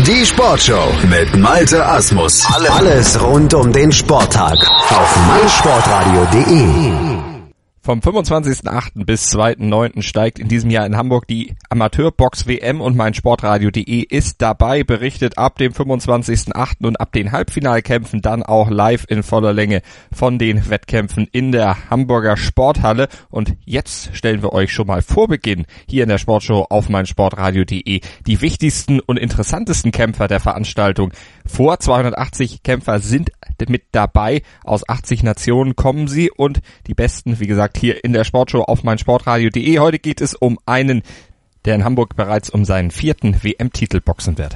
Die Sportshow mit Malte Asmus. Alles rund um den Sporttag auf meinsportradio.de. Vom 25.08. bis 2.09. steigt in diesem Jahr in Hamburg die Amateurbox-WM und meinsportradio.de ist dabei, berichtet ab dem 25.08. und ab den Halbfinalkämpfen dann auch live in voller Länge von den Wettkämpfen in der Hamburger Sporthalle. Und jetzt stellen wir euch schon mal vor Beginn hier in der Sportshow auf meinsportradio.de die wichtigsten und interessantesten Kämpfer der Veranstaltung vor. 280 Kämpfer sind mit dabei, aus 80 Nationen kommen sie und die besten, wie gesagt, hier in der Sportshow auf meinsportradio.de. Heute geht es um einen, der in Hamburg bereits um seinen 4. WM-Titel boxen wird.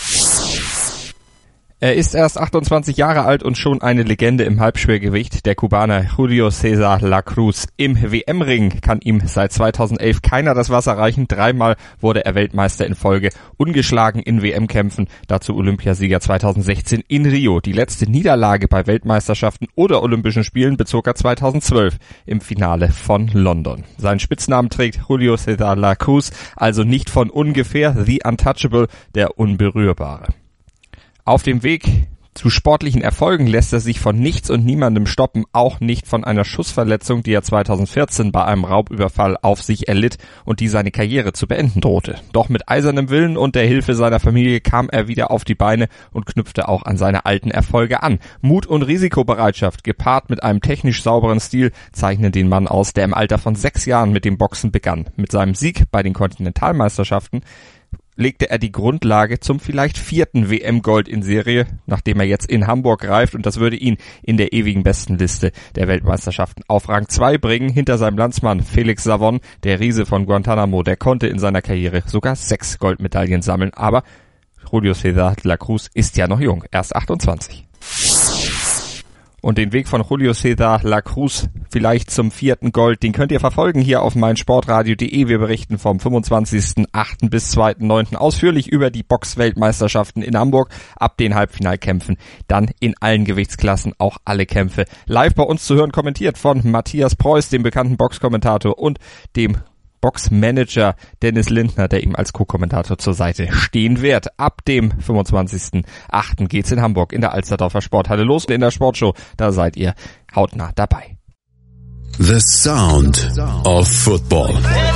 Er ist erst 28 Jahre alt und schon eine Legende im Halbschwergewicht, der Kubaner Julio César La Cruz. Im WM-Ring kann ihm seit 2011 keiner das Wasser reichen. 3-mal wurde er Weltmeister in Folge, ungeschlagen in WM-Kämpfen, dazu Olympiasieger 2016 in Rio. Die letzte Niederlage bei Weltmeisterschaften oder Olympischen Spielen bezog er 2012 im Finale von London. Seinen Spitznamen trägt Julio César La Cruz, also nicht von ungefähr The Untouchable, der Unberührbare. Auf dem Weg zu sportlichen Erfolgen lässt er sich von nichts und niemandem stoppen, auch nicht von einer Schussverletzung, die er 2014 bei einem Raubüberfall auf sich erlitt und die seine Karriere zu beenden drohte. Doch mit eisernem Willen und der Hilfe seiner Familie kam er wieder auf die Beine und knüpfte auch an seine alten Erfolge an. Mut und Risikobereitschaft, gepaart mit einem technisch sauberen Stil, zeichnen den Mann aus, der im Alter von 6 Jahren mit dem Boxen begann. Mit seinem Sieg bei den Kontinentalmeisterschaften legte er die Grundlage zum vielleicht 4. WM-Gold in Serie, nachdem er jetzt in Hamburg greift, und das würde ihn in der ewigen Bestenliste der Weltmeisterschaften auf Rang 2 bringen, hinter seinem Landsmann Felix Savon, der Riese von Guantanamo. Der konnte in seiner Karriere sogar 6 Goldmedaillen sammeln, aber Julio César La Cruz ist ja noch jung, erst 28. Und den Weg von Julio César La Cruz vielleicht zum 4. Gold, den könnt ihr verfolgen hier auf meinsportradio.de. Wir berichten vom 25.08. bis 2.09. ausführlich über die Boxweltmeisterschaften in Hamburg, ab den Halbfinalkämpfen, dann in allen Gewichtsklassen auch alle Kämpfe live bei uns zu hören, kommentiert von Matthias Preuß, dem bekannten Boxkommentator, und dem Boxmanager Dennis Lindner, der ihm als Co-Kommentator zur Seite stehen wird. Ab dem 25.08. geht's in Hamburg in der Alsterdorfer Sporthalle los. Und in der Sportshow, da seid ihr hautnah dabei. The Sound of Football.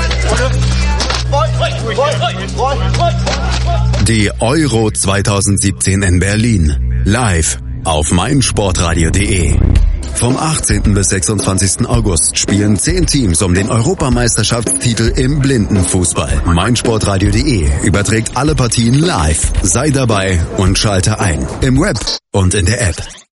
Die Euro 2017 in Berlin. Live auf meinsportradio.de. Vom 18. bis 26. August spielen 10 Teams um den Europameisterschaftstitel im Blindenfußball. meinsportradio.de überträgt alle Partien live. Sei dabei und schalte ein. Im Web und in der App.